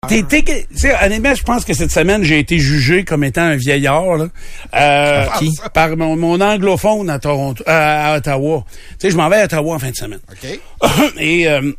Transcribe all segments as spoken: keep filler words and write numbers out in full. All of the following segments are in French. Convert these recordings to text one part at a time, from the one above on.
t'es, t'es, t'es, t'sais, honnêtement, je pense que cette semaine, j'ai été jugé comme étant un vieillard, là. Euh, Par qui? Par mon, mon anglophone à Toronto, à, à Ottawa. Tu sais, je m'en vais à Ottawa en fin de semaine. OK. Et, euh,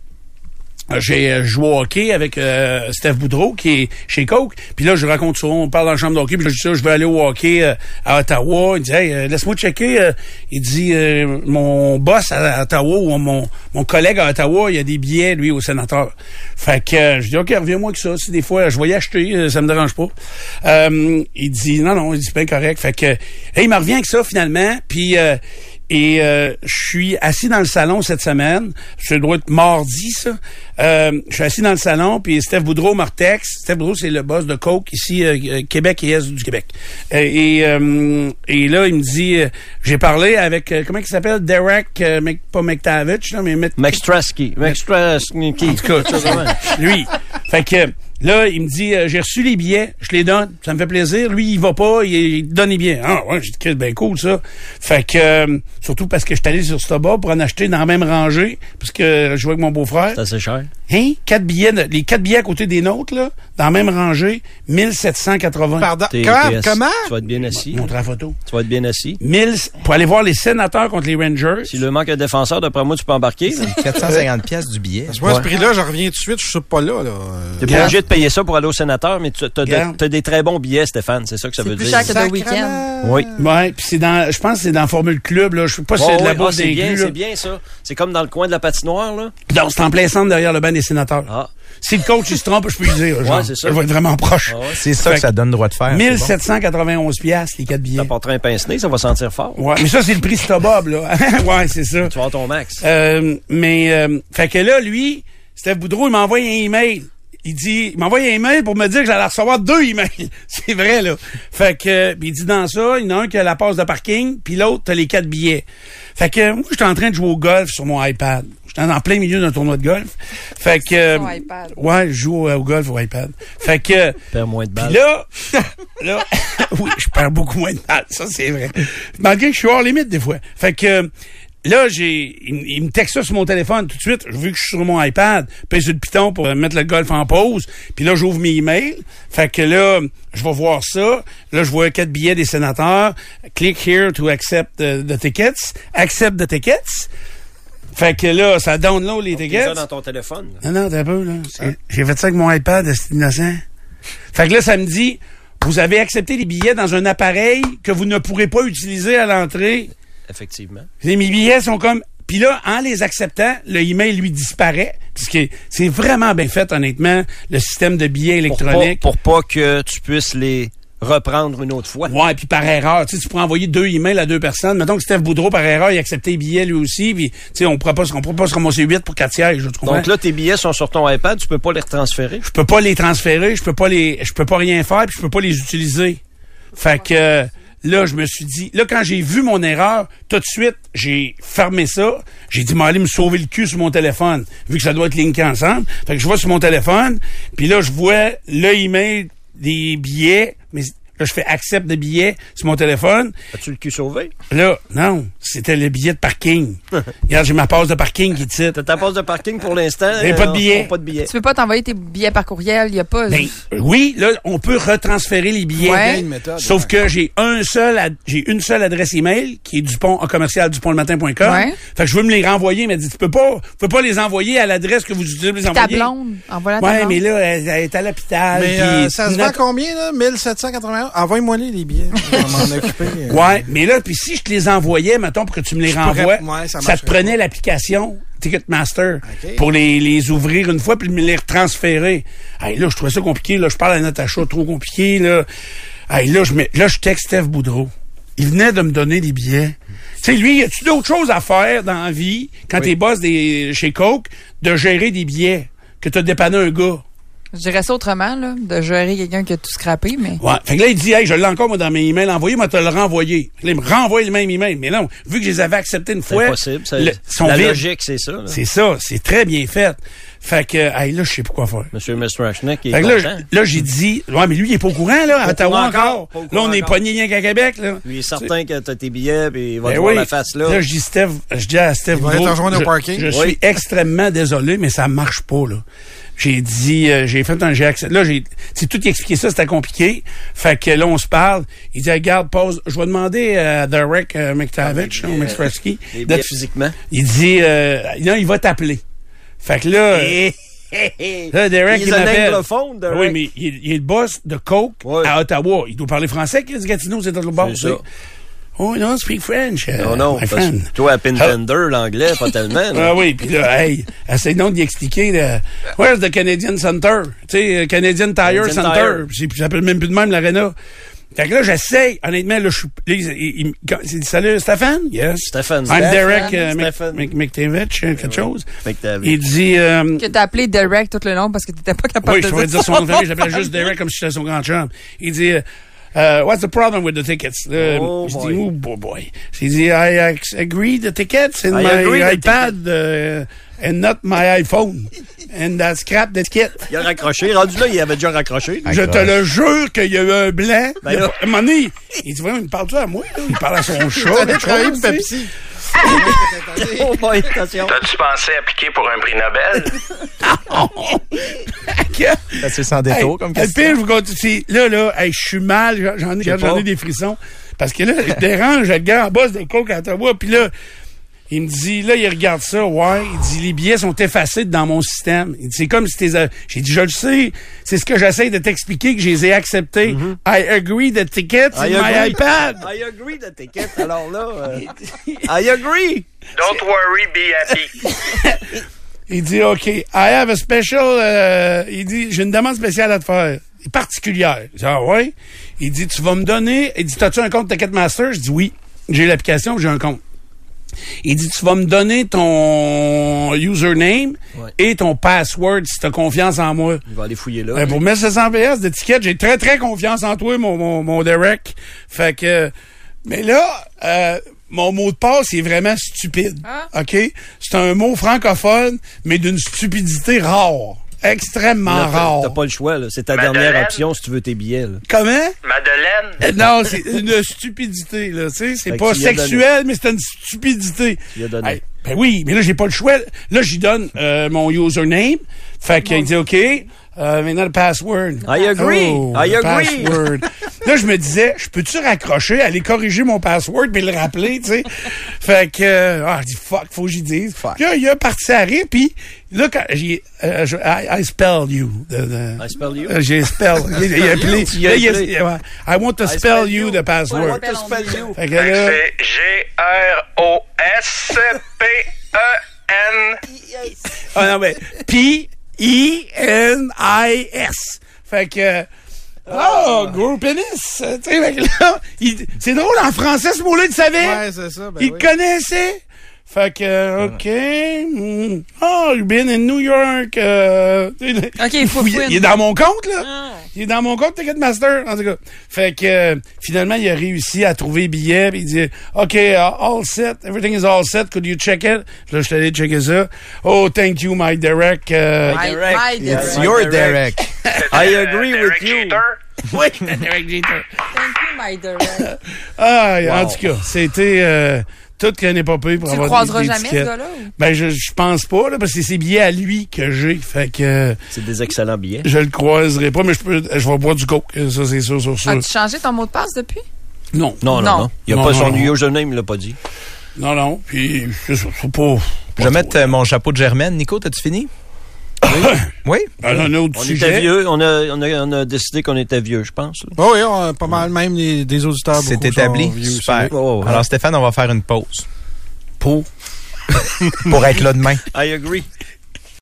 j'ai joué au hockey avec euh, Steph Boudreau, qui est chez Coke. Puis là, je raconte ça, on parle dans la chambre de hockey. Puis là, je dis ça, je vais aller au hockey euh, à Ottawa. Il dit, hey, euh, laisse-moi checker. Euh, il dit, euh, mon boss à, à Ottawa, ou mon, mon collègue à Ottawa, il a des billets, lui, au sénateur. Fait que euh, je dis, OK, reviens-moi que ça. Si des fois, je vais y acheter, euh, ça me dérange pas. Euh, il dit, non, non, il dit, c'est bien correct. Fait que, hey, il me revient avec ça, finalement. Puis... Euh, Et euh, je suis assis dans le salon cette semaine. Ça doit être mardi, ça. Euh, je suis assis dans le salon, puis Steph Boudreau me retexte. Steph Boudreau, c'est le boss de Coke ici, euh, Québec et Est du Québec. Euh, et, euh, et là, il me dit, euh, j'ai parlé avec, euh, comment il s'appelle? Derek, euh, Mc, pas McTavish, là, mais... McStrasky. McStrasky. En tout cas, lui. Fait que... Là, il me dit, euh, j'ai reçu les billets, je les donne, ça me fait plaisir. Lui, il va pas, il, il donne les billets. Ah ouais, j'ai dit, c'est bien cool, ça. Fait que, euh, surtout parce que je suis allé sur Stoba pour en acheter dans la même rangée, parce que je jouais avec mon beau-frère. C'est assez cher. Hein? Quatre billets, de, les quatre billets à côté des nôtres, là, dans la même rangée, mille sept cent quatre-vingts. Pardon, T'es- comment? t'es- comment? Tu vas être bien assis. Montre la photo. Tu vas être bien assis. mille pour aller voir les sénateurs contre les Rangers. Si le manque de défenseur, d'après moi, tu peux embarquer. là. quatre cent cinquante piastres du billet. Parce que moi, à ce Ouais. prix-là, je reviens tout de suite, je suis pas là, là. T'es pas Regarde. obligé de payer ça pour aller au sénateur, mais tu as, Regarde. t'as des très bons billets, Stéphane. C'est ça que ça C'est veut plus dire. cher que The Weeknd. Oui. Ouais, puis c'est dans, je pense que c'est dans Formule Club, là. Je sais pas si Oh, c'est de la oui, bourse ah, c'est bien, d'inclus, là. c'est bien ça. C'est comme dans le coin de la patinoire, là. Donc, c'est en plein centre derrière le banc des sénateurs. Ah. Si le coach, il se trompe, je peux lui dire. Genre, Ouais, c'est ça. Je vais être vraiment proche. Ah ouais. C'est ça Fait que ça donne droit de faire. mille sept cent quatre-vingt-onze piastres, les quatre billets. T'apporteras un pince-nez, ça va sentir fort. Ouais, mais ça, c'est le prix Stobob, là. Ouais, c'est ça. Tu vas avoir ton max. Euh, mais, euh, fait que là, lui, Steph Boudreau, il m'envoie un email. Il dit, il m'envoie un email pour me dire que j'allais recevoir deux emails. C'est vrai, là. Fait que, pis il dit dans ça, il y en a un qui a la passe de parking, puis l'autre, t'as les quatre billets. Fait que, moi, j'étais en train de jouer au golf sur mon iPad. J'étais en plein milieu d'un tournoi de golf. Fait que, Sur iPad. ouais, je joue au, au golf au iPad. Fait que, Perds moins de puis balles. là, là, oui, je perds beaucoup moins de balles, ça c'est vrai. Malgré que je suis hors limite des fois. Fait que là, j'ai, il, il me texte ça sur mon téléphone tout de suite. Vu que je suis sur mon iPad, pèse sur le piton pour mettre le golf en pause. Puis là, j'ouvre mes emails. Fait que là, je vais voir ça. Là, je vois quatre billets des sénateurs. Click here to accept the, the tickets. Accept the tickets. Fait que là, ça download les T'es tickets. ça dans ton téléphone. là. Non, non, t'as un peu, là. C'est- J'ai fait ça avec mon iPad, c'est innocent. Fait que là, ça me dit, vous avez accepté les billets dans un appareil que vous ne pourrez pas utiliser à l'entrée. Effectivement. Et mes billets sont comme... Puis là, en les acceptant, le email lui disparaît. Puisque c'est vraiment bien fait, honnêtement, le système de billets Pour pas, électroniques. pour pas que tu puisses les reprendre une autre fois. Ouais, puis par erreur, tu sais, tu pourrais envoyer deux emails à deux personnes. Mettons que Steph Boudreau, par erreur, il acceptait les billets lui aussi, puis tu sais, on pourrait pas, on pourrait pas se ramasser huit pour quatre sièges, tu comprends? Donc là, tes billets sont sur ton iPad, tu peux pas les retransférer. Je peux pas les transférer, je peux pas les, je peux pas rien faire, puis je peux pas les utiliser. Fait que euh, là, je me suis dit, là, quand j'ai vu mon erreur, tout de suite, j'ai fermé ça. J'ai dit, m'aller me sauver le cul sur mon téléphone, vu que ça doit être linké ensemble. Fait que je vois sur mon téléphone, puis là, je vois le email des billets, mais là, je fais accept de billets sur mon téléphone. As-tu le cul sauvé? Là, non, c'était le billet de parking. Regarde, j'ai ma passe de parking qui titre. T'as ta passe de parking pour l'instant. Mais pas de billet. euh, Pas de billet. Tu peux pas t'envoyer tes billets par courriel, il y a pas... Ben, oui, là, on peut retransférer les billets. Ouais. Une méthode, Sauf ouais. que j'ai un seul, ad- j'ai une seule adresse email qui est dupont en commercial dupontlematin point com. Ouais. Fait que je veux me les renvoyer, mais elle dit tu peux pas, tu peux pas les envoyer à l'adresse que vous utilisez les Ta envoyer. blonde, envoie la ta Ouais, blonde. mais là, elle, elle est à l'hôpital. Mais puis euh, ça se vend notre- combien, là? mille sept cent quatre-vingt-un? Envoie-moi les, les billets. Je vais m'en occuper. euh. Ouais, mais là, puis si je te les envoyais, mettons, pour que tu me les Je pourrais- renvoies, ouais, ça ça, te marcherait prenait pas. l'application Ticketmaster OK. pour les, les ouvrir une fois puis me les transférer. Hey, là, je trouvais ça compliqué. Là, je parle à Natacha, trop compliqué. Là, hey, là, je, mets- là, je texte Steph Boudreau. Il venait de me donner des billets. Tu sais, lui, y a-tu d'autres choses à faire dans la vie, quand Oui. t'es boss des, chez Coke, de gérer des billets, que t'as dépanné un gars? Je dirais ça autrement, là, de gérer quelqu'un qui a tout scrappé, mais... Ouais. Fait que là, il dit, hey, je l'ai encore, moi, dans mes emails envoyés, moi, te le renvoyé. Là, il me renvoie le même email. Mais non, vu que je les avais acceptés une C'est fois. impossible. c'est- le- sont la vides. logique, c'est ça. là. C'est ça, c'est très bien fait. Fait que, hey, là, je sais pas quoi faire. Monsieur Mistrashnik est Fait que là, content. j- là, j'ai dit, ouais, mais lui, il est pas au courant, là, à Pas au Ottawa courant encore. encore, pas au Là, courant on est encore. pogné rien qu'à Québec, là. Lui, il est certain que t'as tes billets, puis il va Ben te voir oui. la face là. Là, je dis, Steph, je dis à Steph, Il va Boudreau, te rejoindre au je- parking. Je Oui. suis extrêmement désolé, mais ça marche pas, là. J'ai dit, euh, j'ai fait un j'ai accès. Là, j'ai, c'est tout expliqué ça, c'était compliqué. Fait que là, on se parle. Il dit, regarde, pause. Je vais demander à Derek euh, McTavish, ou McStrasky. De physiquement. Il dit, euh, non, il va t'appeler. Fait que là, Et... là Derek, il il est un m'appelle. anglophone, Derek. Oui, mais il, il est le boss de Coke Ouais. à Ottawa. Il doit parler français, Chris Gatineau, c'est le boss. C'est ça. Oh, non, speak French. Uh, Non, non, my parce friend. que toi, à Pintender, l'anglais, pas tellement. là. Ah oui, puis là, hey, essaye donc d'y expliquer, là, where's the Canadian Center? Tu sais, Canadian Tire Canadian Center. Tire. Puis ça s'appelle même plus de même, l'Arena. Fait que là, j'essaye, honnêtement, là, je suis, là, il, il, il, quand- c'est- salut, Stéphane? Yes. Stéphane. I'm Stéphane. Derek uh, Mc- Stéphane. Mc- McTavish, euh, quelque chose. McTavish. Il dit, euh, Que t'as appelé Derek tout le long parce que t'étais pas capable oui, de je pourrais dire son nom de famille, je l'appelle juste Derek comme si j'étais son grand chum. Il dit, uh, what's the problem with the tickets? Uh, Oh, je boy. dis, oh, boy, boy. Il dit, I ac- agree the tickets in I my agree the iPad uh, and not my iPhone. And that's crap the ticket. Il a raccroché. Rendu là, il avait déjà raccroché. Je te le jure qu'il y a eu un blanc. Ben Il y a là. pas- à un moment donné, il dit, voyons, il me parle-tu à moi, là? Il parle à son chat. T'as quelque travaillé chose, de tu sais. Pepsi. Oh boy, attention. T'as-tu pensé appliquer pour un prix Nobel? C'est sans détour comme Hey, le question. pire, je vous continue. c'est- Là, là, hey, je suis mal. J'en ai, sais j'en ai pas. des frissons. Parce que là, je dérange le gars en boss de Coke à Ottawa. Puis là, il me dit, là, il regarde ça. Ouais. Il dit, les billets sont effacés dans mon système. Il dit, c'est comme si t'es... a- J'ai dit, je le sais. C'est ce que j'essaie de t'expliquer, que je les ai acceptés. I agree the tickets in I my agree. iPad. I agree the ticket. Alors là, euh, I agree. Don't worry, be happy. Il dit, OK, I have a special... euh, il dit, j'ai une demande spéciale à te faire. Particulière. Je dis, ah ouais? Il dit, tu vas me donner... Il dit, t'as-tu un compte Ticketmaster? Je dis, oui. J'ai l'application, j'ai un compte. Il dit, tu vas me donner ton username Ouais. et ton password si t'as confiance en moi. Il va aller fouiller là. Ben, pour mettre sept cents piastres d'étiquette, j'ai très, très confiance en toi, mon, mon, mon Derek. Fait que... Mais là, euh, mon mot de passe est vraiment stupide. Ah. OK? C'est un mot francophone, mais d'une stupidité rare. Extrêmement Là, t'as- rare. T'as pas le choix, là. C'est ta Madeleine. dernière option si tu veux tes billets, là. Comment? Madeleine? Euh, Non, c'est une stupidité, là. Tu sais, c'est Fait pas que tu y as sexuel, mais c'est une stupidité. Tu y as donné. Hey, ben oui, mais là, j'ai pas le choix. Là, j'y donne euh, mon username. Fait qu'il dit, OK, euh, maintenant le password. I agree. Oh, I le agree. password. Là, je me disais, je peux-tu raccrocher, aller corriger mon password, mais le rappeler, tu sais? Fait que, euh, ah, je dis, fuck, faut que j'y dise. Puis là, il a parti à rire, puis là, quand j'ai, euh, je- I, I spell you. The, the- I spell you? Euh, J'ai spell. il, il a appelé. Tu y as Là, il a- appelé. ouais, I want to I spell, spell you, you. the password. I want to spell you. Fait que Fait que là, c'est G R O S P E N. ah non, mais P I N I S. Fait que, oh, gros pénis. Tu sais, fait que là, il- c'est drôle, en français, ce mot-là, il le savait. Ouais, c'est ça. Ben il oui. connaissait. Fait que, OK. mm, Oh, you've been in New York. euh, OK, il faut il, il est dans mon compte, là. Ah. Il est dans mon compte Ticketmaster, en tout cas. Fait que, euh, finalement, il a réussi à trouver billet, puis il dit, OK, uh, all set, everything is all set, could you check it? Là, je suis allé checker ça. Oh, thank you, my Derek. euh, My- Derek. my Derek. It's your Derek. I agree Derek with you. Jeter. oui, Derek Jeter. Thank you, my Derek. Ah, en Wow. tout cas, c'était euh, toute qu'une épopée pour Tu le avoir croiseras des, des jamais, ce tickets. gars-là? ou? Ben, je, je pense pas, là, parce que c'est ses billets à lui que j'ai. Fait que euh, C'est des excellents billets. je le croiserai pas, mais je peux, je vais boire du coke. Ça, c'est sûr, sur ça. As-tu changé ton mot de passe depuis? Non. Non, non, Non. non. Il n'y a Non, pas non, son non. username, il l'a pas dit. Non, non. Puis, c'est ça, c'est pas. Je vais mettre euh, mon chapeau de Germaine. Nico, t'as-tu fini? Oui? Un, un autre On sujet. était vieux. On a, on, a, on a décidé qu'on était vieux, je pense. là. Oh oui, on a pas mal même des, des auditeurs. C'est beaucoup établi. sont vieux aussi. Super. Oh, ouais. Alors, Stéphane, on va faire une pause. Pour. Pour être là demain. I agree.